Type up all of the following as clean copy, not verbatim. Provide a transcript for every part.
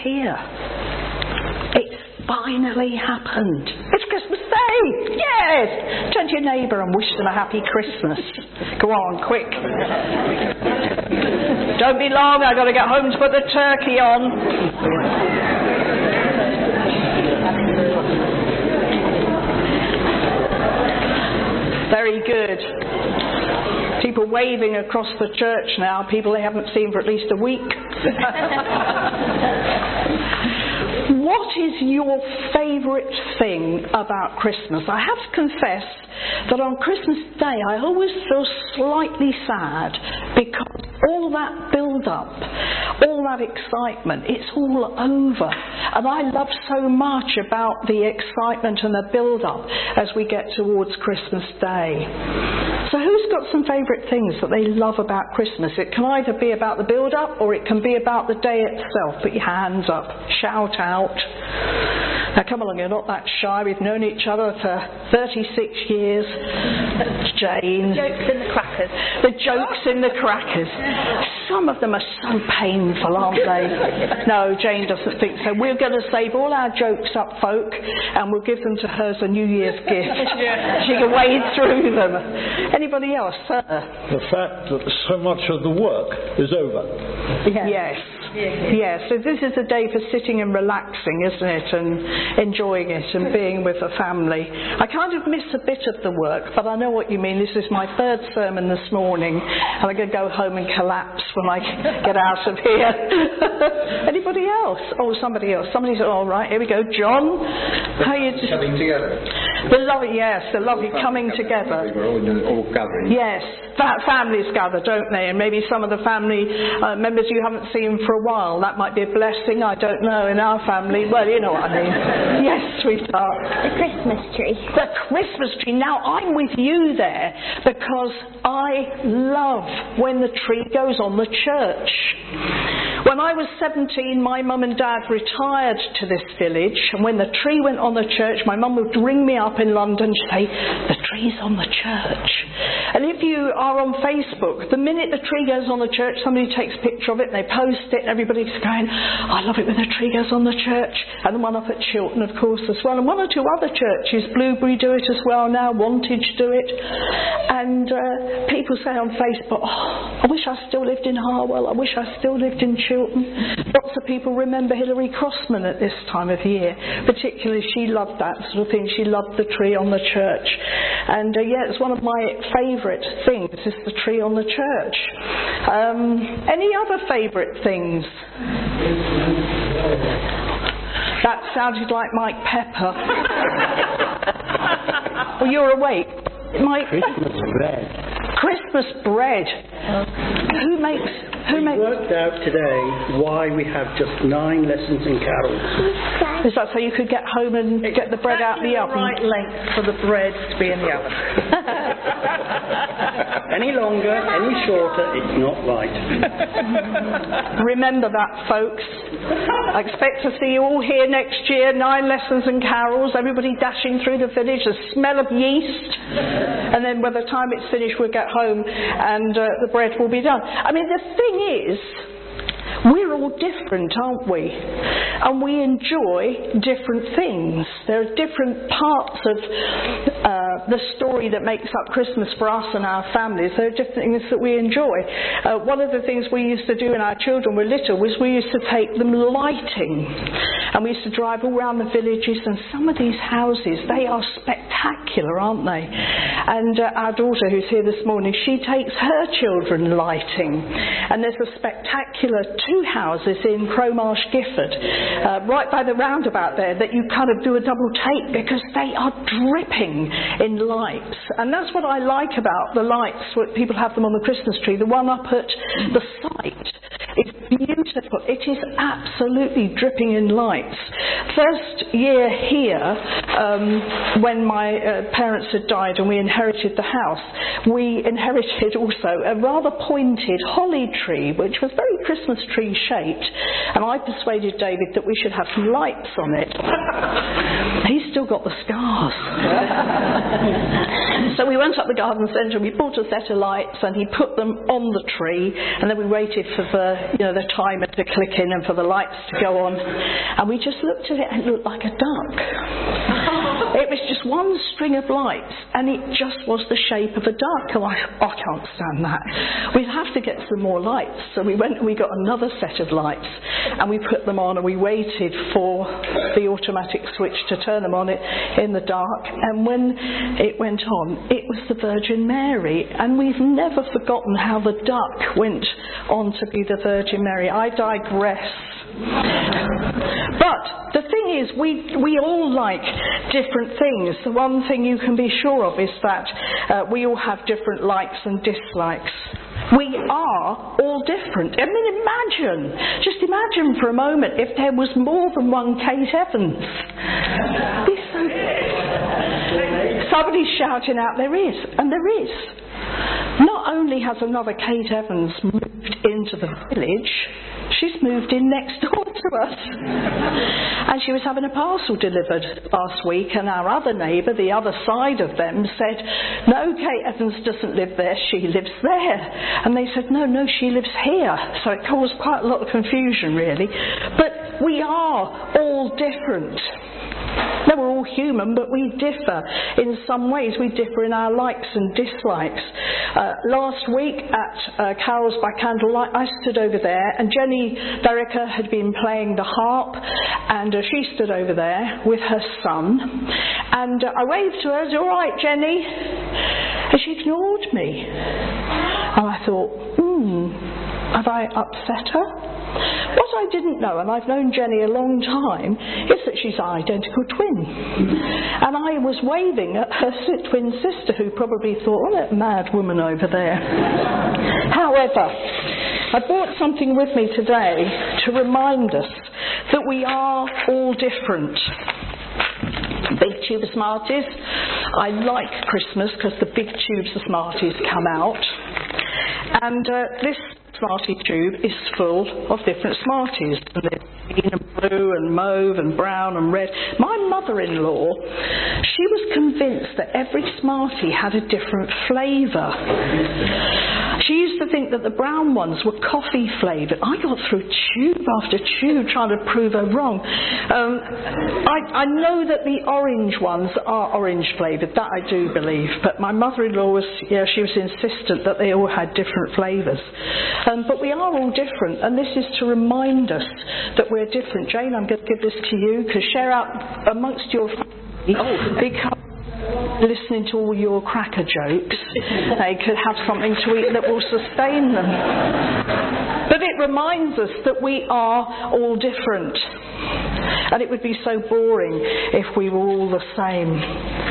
here. It's finally happened. It's Christmas Day. Yes. Turn to your neighbour and wish them a happy Christmas. Go on, quick. Don't be long. I've got to get home to put the turkey on. Very good. People waving across the church now, people they haven't seen for at least a week. What is your favourite thing about Christmas? I have to confess that on Christmas Day I always feel slightly sad because all that build-up, all that excitement, it's all over. And I love so much about the excitement and the build-up as we get towards Christmas Day. So who's got some favourite things that they love about Christmas? It can either be about the build-up or it can be about the day itself. Put your hands up, shout out. Now come along, you're not that shy. We've known each other for 36 years. Jane. Jokes in the crackers. The jokes in the crackers. Some of them are so painful, aren't they? No, Jane doesn't think so. We're going to save all our jokes up, folk, and we'll give them to her as a New Year's gift. She can wade through them. Anybody else? The fact that so much of the work is over. Yes. Yes, so this is a day for sitting and relaxing, isn't it, and enjoying it and being with the family. I kind of miss a bit of the work, but I know what you mean. This is my third sermon this morning, and I'm going to go home and collapse when I get out of here. Anybody else? Oh, somebody else. Somebody's all right. Here we go. John, how are you? Coming together. The lovely, yes, the lovely coming together. We're all gathering. Yes, families gather, don't they? And maybe some of the family members you haven't seen for a while. That might be a blessing. I don't know. In our family, well, you know what I mean. Yes, sweetheart. The Christmas tree. The Christmas tree. Now I'm with you there because I love when the tree goes on the church. When I was 17, my mum and dad retired to this village, and when the tree went on the church, my mum would ring me up in London to say, the tree's on the church. And if you are on Facebook, the minute the tree goes on the church, somebody takes a picture of it and they post it, and everybody's going, I love it when the tree goes on the church. And the one up at Chilton, of course, as well. And one or two other churches, Blueberry do it as well now, Wantage do it. And people say on Facebook, oh, I wish I still lived in Harwell, I wish I still lived in Chilton. Lots of people remember Hilary Crossman at this time of year. Particularly, she loved that sort of thing. She loved the tree on the church. And yeah, it's one of my favourite things, is the tree on the church. Any other favourite things? That sounded like Mike Pepper. Well, you're awake. Mike? Christmas bread. Christmas bread. We worked out today why we have just 9 lessons in carols. Is that so you could get home and get the bread out of the oven? The right length for the bread to be in the oven. Any longer, any shorter, it's not right. Remember that, folks. I expect to see you all here next year, 9 lessons and carols, everybody dashing through the village, the smell of yeast, and then by the time it's finished we'll get home and the bread will be done. I mean, the thing is, we're all different, aren't we? And we enjoy different things. There are different parts of the story that makes up Christmas for us and our families. There are different things that we enjoy. One of the things we used to do when our children were little was we used to take them lighting. And we used to drive all around the villages, and some of these houses, they are spectacular, aren't they? And our daughter, who's here this morning, she takes her children lighting. And there's a spectacular 2 houses in Crowmarsh, Gifford, right by the roundabout there, that you kind of do a double take because they are dripping in lights. And that's what I like about the lights, when people have them on the Christmas tree. The one up at the site, it's beautiful. It is absolutely dripping in lights. First year here, when my parents had died and we inherited the house, we inherited also a rather pointed holly tree, which was very Christmas tree shaped, and I persuaded David that we should have some lights on it. He's still got the scars. So we went up the garden centre and we bought a set of lights and he put them on the tree, and then we waited for the timer to click in and for the lights to go on, and we just looked at it and it looked like a duck. It was just one string of lights and it just was the shape of a duck. Oh, I can't stand that. We'd have to get some more lights. So we went and we got another set of lights and we put them on and we waited for the automatic switch to turn them on in the dark, and when it went on, it was the Virgin Mary, and we've never forgotten how the duck went on to be the Virgin Mary. I digress. But the thing is, we all like different things. The one thing you can be sure of is that we all have different likes and dislikes. We are all different. I mean, just imagine for a moment if there was more than one Kate Evans. Somebody's shouting out, there is, and there is. Not only has another Kate Evans moved into the village, she's moved in next door to us. And she was having a parcel delivered last week, and our other neighbour, the other side of them, said, no, Kate Evans doesn't live there, she lives there. And they said, no, she lives here. So it caused quite a lot of confusion, really. But we are all different. No, we're all human, but we differ in some ways. We differ in our likes and dislikes. Last week at Carols by Candlelight, I stood over there, and Jenny Derricker had been playing the harp, and she stood over there with her son, and I waved to her, "Is it all right, Jenny?" And she ignored me. And I thought, have I upset her? What I didn't know, and I've known Jenny a long time, is that she's an identical twin. And I was waving at her twin sister, who probably thought, oh, that mad woman over there. However, I brought something with me today to remind us that we are all different. Big tube of Smarties. I like Christmas because the big tubes of Smarties come out. And this Smartie tube is full of different Smarties. And there's green and blue and mauve and brown and red. My mother-in-law, she was convinced that every Smartie had a different flavour. She used to think that the brown ones were coffee flavoured. I got through tube after tube trying to prove her wrong. I know that the orange ones are orange flavoured, that I do believe, but my mother-in-law she was insistent that they all had different flavours. But we are all different, and this is to remind us that we're different. Jane, I'm going to give this to you, because share out amongst your family, because listening to all your cracker jokes, they could have something to eat that will sustain them. But it reminds us that we are all different, and it would be so boring if we were all the same.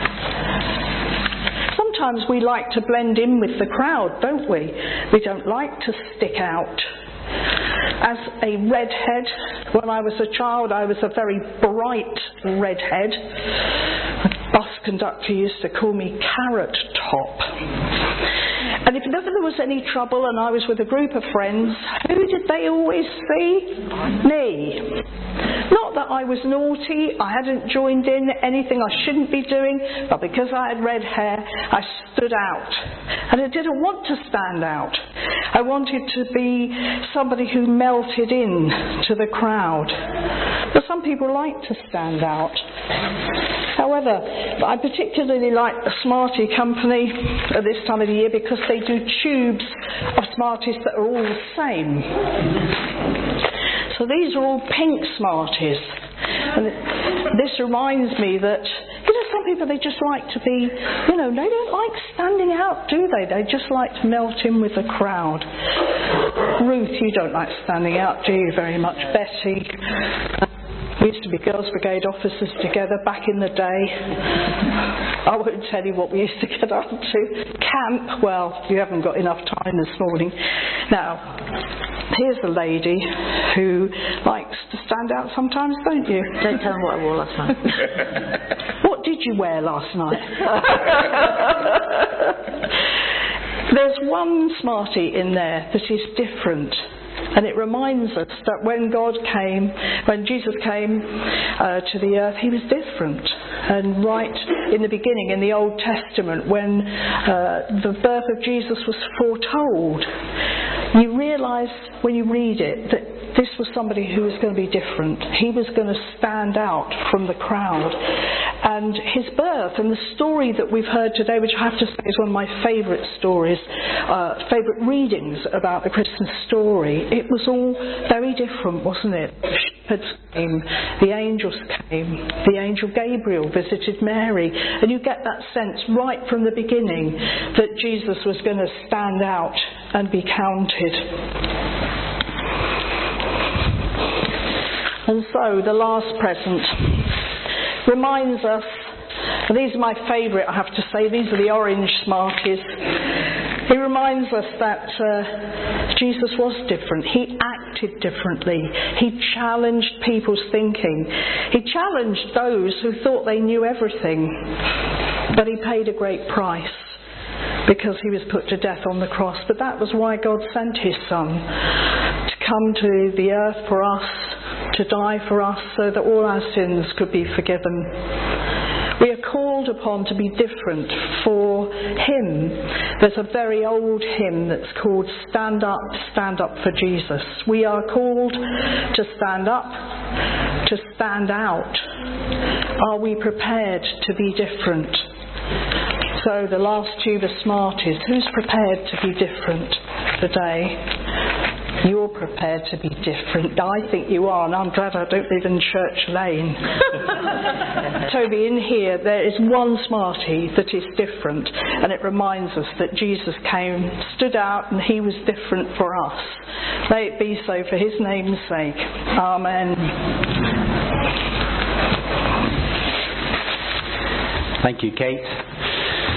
Sometimes we like to blend in with the crowd, don't we? We don't like to stick out. As a redhead, when I was a child, I was a very bright redhead. The bus conductor used to call me Carrot Top. And if ever there was any trouble and I was with a group of friends, who did they always see? Me. Not that I was naughty, I hadn't joined in anything I shouldn't be doing, but because I had red hair, I stood out. And I didn't want to stand out. I wanted to be somebody who melted in to the crowd. But some people like to stand out. However, I particularly like the Smartie company at this time of the year because they do tubes of Smarties that are all the same. So these are all pink Smarties. And this reminds me that, some people, they just like to be, they don't like standing out, do they? They just like to melt in with the crowd. Ruth, you don't like standing out, do you, very much? Betty. We used to be Girls' Brigade officers together back in the day. I won't tell you what we used to get up to. Camp, well, you haven't got enough time this morning. Now, here's a lady who likes to stand out sometimes, don't you? Don't tell them what I wore last night. What did you wear last night? There's one Smartie in there that is different. And it reminds us that when Jesus came to the earth, he was different. And right in the beginning, in the Old Testament, when the birth of Jesus was foretold, you realise when you read it that this was somebody who was going to be different. He was going to stand out from the crowd. And his birth and the story that we've heard today, which I have to say is one of my favourite stories, favourite readings about the Christmas story, it was all very different, wasn't it? The shepherds came, the angels came, the angel Gabriel visited Mary, and you get that sense right from the beginning that Jesus was going to stand out and be counted. And so the last present reminds us, and these are my favourite, I have to say, these are the orange Smarties. He reminds us that Jesus was different. He acted differently. He challenged people's thinking. He challenged those who thought they knew everything. But he paid a great price because he was put to death on the cross. But that was why God sent his Son, to come to the earth for us, to die for us, so that all our sins could be forgiven. We are called upon to be different for him. There's a very old hymn that's called Stand Up for Jesus. We are called to stand up, to stand out. Are we prepared to be different? So the last two, the Smarties. Who's prepared to be different today? You're prepared to be different. I think you are, and I'm glad I don't live in Church Lane. Toby, in here there is one Smartie that is different, and it reminds us that Jesus came, stood out, and he was different for us. May it be so for his name's sake. Amen. Thank you, Kate.